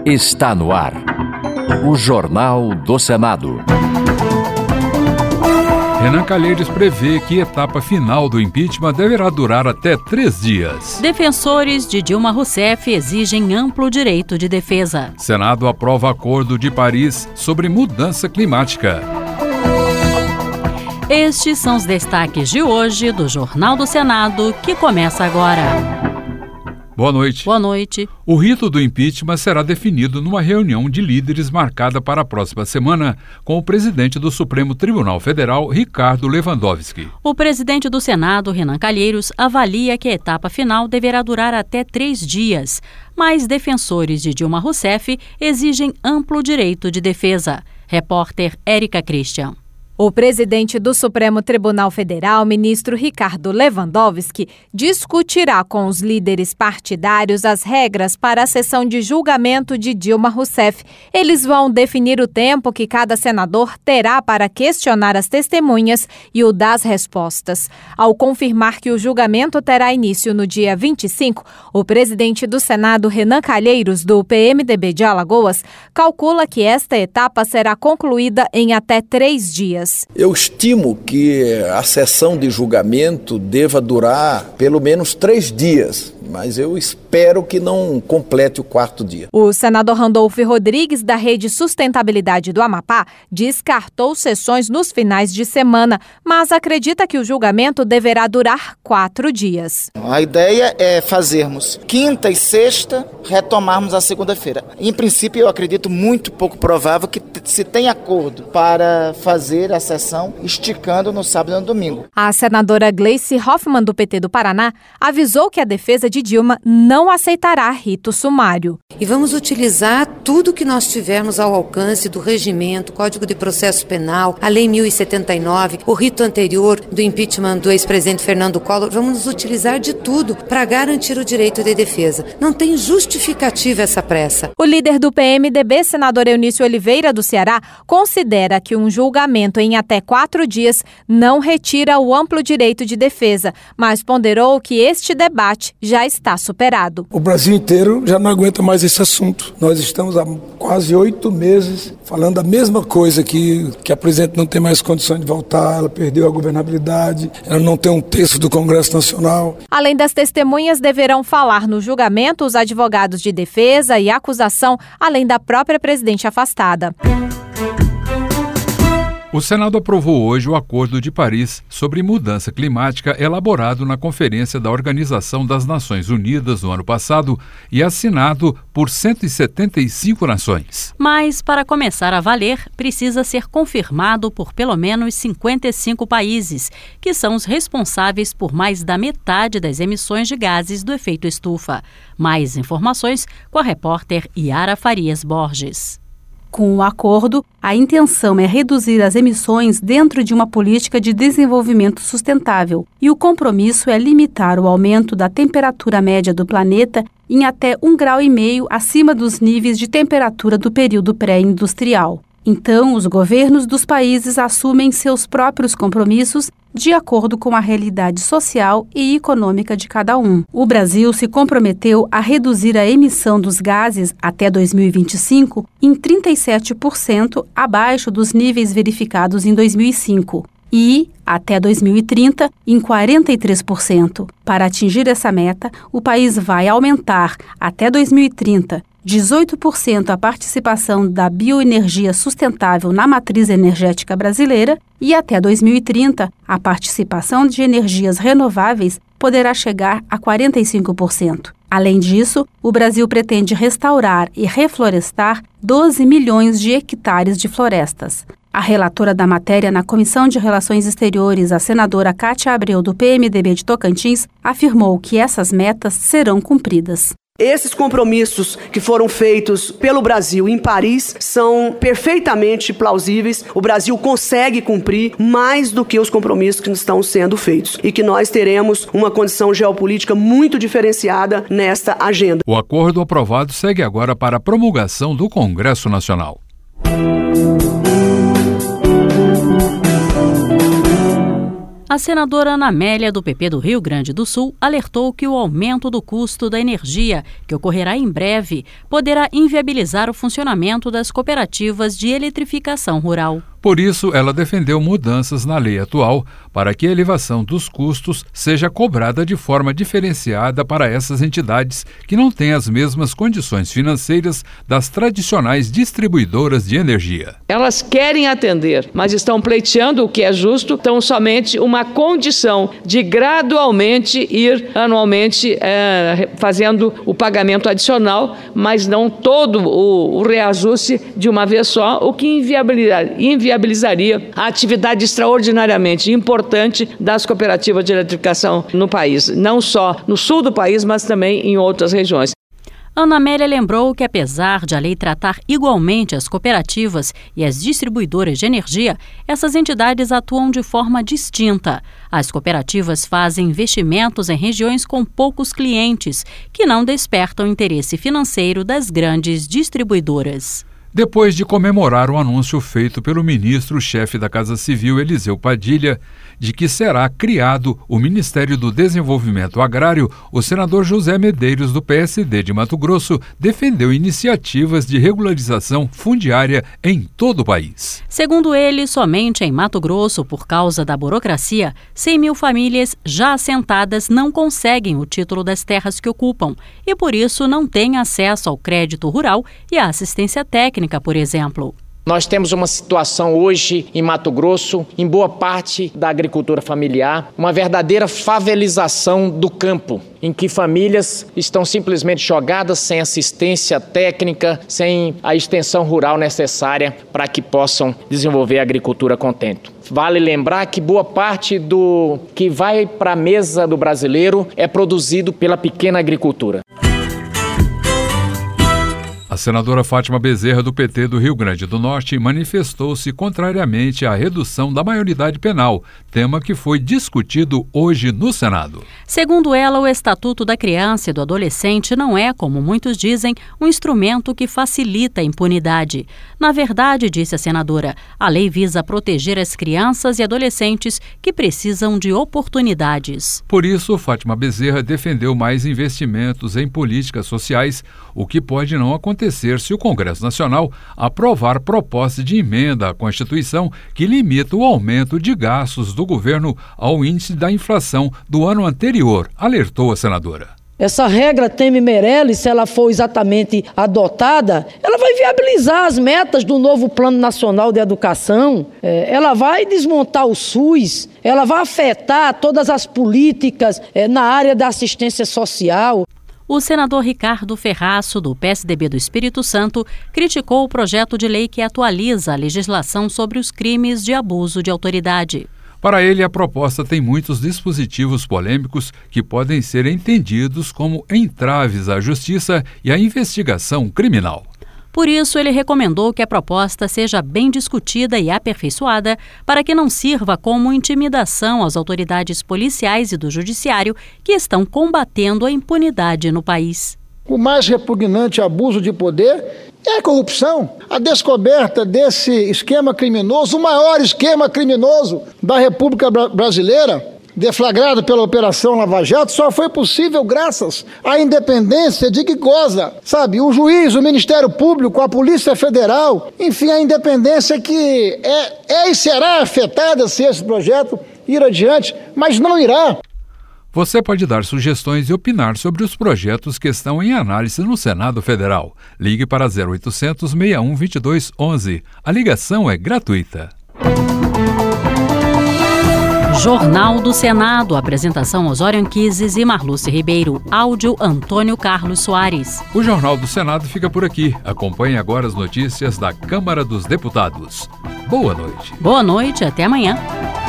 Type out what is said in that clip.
Está no ar. O Jornal do Senado. Renan Calheiros prevê que a etapa final do impeachment deverá durar até 3 dias. Defensores de Dilma Rousseff exigem amplo direito de defesa. Senado aprova acordo de Paris sobre mudança climática. Estes são os destaques de hoje do Jornal do Senado, que começa agora. Boa noite. Boa noite. O rito do impeachment será definido numa reunião de líderes marcada para a próxima semana com o presidente do Supremo Tribunal Federal, Ricardo Lewandowski. O presidente do Senado, Renan Calheiros, avalia que a etapa final deverá durar até 3 dias, mas defensores de Dilma Rousseff exigem amplo direito de defesa. Repórter Érica Christian. O presidente do Supremo Tribunal Federal, ministro Ricardo Lewandowski, discutirá com os líderes partidários as regras para a sessão de julgamento de Dilma Rousseff. Eles vão definir o tempo que cada senador terá para questionar as testemunhas e o das respostas. Ao confirmar que o julgamento terá início no dia 25, o presidente do Senado, Renan Calheiros, do PMDB de Alagoas, calcula que esta etapa será concluída em até 3 dias. Eu estimo que a sessão de julgamento deva durar pelo menos 3 dias, mas eu espero que não complete o 4º dia. O senador Randolfo Rodrigues, da Rede Sustentabilidade do Amapá, descartou sessões nos finais de semana, mas acredita que o julgamento deverá durar 4 dias. A ideia é fazermos quinta e sexta, retomarmos a segunda-feira. Em princípio, eu acredito muito pouco provável que se tenha acordo para fazer a sessão esticando no sábado e no domingo. A senadora Gleice Hoffmann, do PT do Paraná, avisou que a defesa de Dilma não aceitará rito sumário. E vamos utilizar tudo que nós tivermos ao alcance do regimento, Código de Processo Penal, a Lei 1079, o rito anterior do impeachment do ex-presidente Fernando Collor. Vamos utilizar de tudo para garantir o direito de defesa. Não tem justificativa essa pressa. O líder do PMDB, senador Eunício Oliveira, do Ceará, considera que um julgamento em até 4 dias não retira o amplo direito de defesa, mas ponderou que este debate já está superado. O Brasil inteiro já não aguenta mais esse assunto. Nós estamos há quase 8 meses falando a mesma coisa, que a presidente não tem mais condições de voltar, ela perdeu a governabilidade, ela não tem 1/3 do Congresso Nacional. Além das testemunhas, deverão falar no julgamento os advogados de defesa e acusação, além da própria presidente afastada. O Senado aprovou hoje o Acordo de Paris sobre mudança climática elaborado na Conferência da Organização das Nações Unidas no ano passado e assinado por 175 nações. Mas, para começar a valer, precisa ser confirmado por pelo menos 55 países, que são os responsáveis por mais da metade das emissões de gases do efeito estufa. Mais informações com a repórter Yara Farias Borges. Com o acordo, a intenção é reduzir as emissões dentro de uma política de desenvolvimento sustentável e o compromisso é limitar o aumento da temperatura média do planeta em até 1,5 graus acima dos níveis de temperatura do período pré-industrial. Então, os governos dos países assumem seus próprios compromissos de acordo com a realidade social e econômica de cada um. O Brasil se comprometeu a reduzir a emissão dos gases até 2025 em 37% abaixo dos níveis verificados em 2005 e, até 2030, em 43%. Para atingir essa meta, o país vai aumentar, até 2030, 18% a participação da bioenergia sustentável na matriz energética brasileira e, até 2030, a participação de energias renováveis poderá chegar a 45%. Além disso, o Brasil pretende restaurar e reflorestar 12 milhões de hectares de florestas. A relatora da matéria na Comissão de Relações Exteriores, a senadora Cátia Abreu, do PMDB de Tocantins, afirmou que essas metas serão cumpridas. Esses compromissos que foram feitos pelo Brasil em Paris são perfeitamente plausíveis. O Brasil consegue cumprir mais do que os compromissos que estão sendo feitos e que nós teremos uma condição geopolítica muito diferenciada nesta agenda. O acordo aprovado segue agora para a promulgação do Congresso Nacional. A senadora Ana Amélia, do PP do Rio Grande do Sul, alertou que o aumento do custo da energia, que ocorrerá em breve, poderá inviabilizar o funcionamento das cooperativas de eletrificação rural. Por isso, ela defendeu mudanças na lei atual para que a elevação dos custos seja cobrada de forma diferenciada para essas entidades que não têm as mesmas condições financeiras das tradicionais distribuidoras de energia. Elas querem atender, mas estão pleiteando o que é justo, então somente uma condição de gradualmente ir anualmente fazendo o pagamento adicional, mas não todo o reajuste de uma vez só, o que inviabilizaria a atividade extraordinariamente importante das cooperativas de eletrificação no país, não só no sul do país, mas também em outras regiões. Ana Amélia lembrou que, apesar de a lei tratar igualmente as cooperativas e as distribuidoras de energia, essas entidades atuam de forma distinta. As cooperativas fazem investimentos em regiões com poucos clientes, que não despertam interesse financeiro das grandes distribuidoras. Depois de comemorar o anúncio feito pelo ministro-chefe da Casa Civil, Eliseu Padilha, de que será criado o Ministério do Desenvolvimento Agrário, o senador José Medeiros, do PSD de Mato Grosso, defendeu iniciativas de regularização fundiária em todo o país. Segundo ele, somente em Mato Grosso, por causa da burocracia, 100 mil famílias já assentadas não conseguem o título das terras que ocupam e, por isso, não têm acesso ao crédito rural e à assistência técnica, por exemplo. Nós temos uma situação hoje em Mato Grosso, em boa parte da agricultura familiar, uma verdadeira favelização do campo, em que famílias estão simplesmente jogadas sem assistência técnica, sem a extensão rural necessária para que possam desenvolver a agricultura contento. Vale lembrar que boa parte do que vai para a mesa do brasileiro é produzido pela pequena agricultura. A senadora Fátima Bezerra, do PT do Rio Grande do Norte, manifestou-se contrariamente à redução da maioridade penal, tema que foi discutido hoje no Senado. Segundo ela, o Estatuto da Criança e do Adolescente não é, como muitos dizem, um instrumento que facilita a impunidade. Na verdade, disse a senadora, a lei visa proteger as crianças e adolescentes que precisam de oportunidades. Por isso, Fátima Bezerra defendeu mais investimentos em políticas sociais, o que pode não acontecer se o Congresso Nacional aprovar proposta de emenda à Constituição que limita o aumento de gastos do governo ao índice da inflação do ano anterior, alertou a senadora. Essa regra Temer-Meirelles, se ela for exatamente adotada, ela vai viabilizar as metas do novo Plano Nacional de Educação, ela vai desmontar o SUS, ela vai afetar todas as políticas na área da assistência social. O senador Ricardo Ferraço, do PSDB do Espírito Santo, criticou o projeto de lei que atualiza a legislação sobre os crimes de abuso de autoridade. Para ele, a proposta tem muitos dispositivos polêmicos que podem ser entendidos como entraves à justiça e à investigação criminal. Por isso, ele recomendou que a proposta seja bem discutida e aperfeiçoada para que não sirva como intimidação às autoridades policiais e do judiciário que estão combatendo a impunidade no país. O mais repugnante abuso de poder é a corrupção. A descoberta desse esquema criminoso, o maior esquema criminoso da República Brasileira, deflagrado pela Operação Lava Jato, só foi possível graças à independência de que goza, o juiz, o Ministério Público, a Polícia Federal, enfim, a independência que é e será afetada se esse projeto ir adiante, mas não irá. Você pode dar sugestões e opinar sobre os projetos que estão em análise no Senado Federal. Ligue para 0800 61 22 11. A ligação é gratuita. Jornal do Senado. Apresentação Osório Anquises e Marluce Ribeiro. Áudio Antônio Carlos Soares. O Jornal do Senado fica por aqui. Acompanhe agora as notícias da Câmara dos Deputados. Boa noite. Boa noite, até amanhã.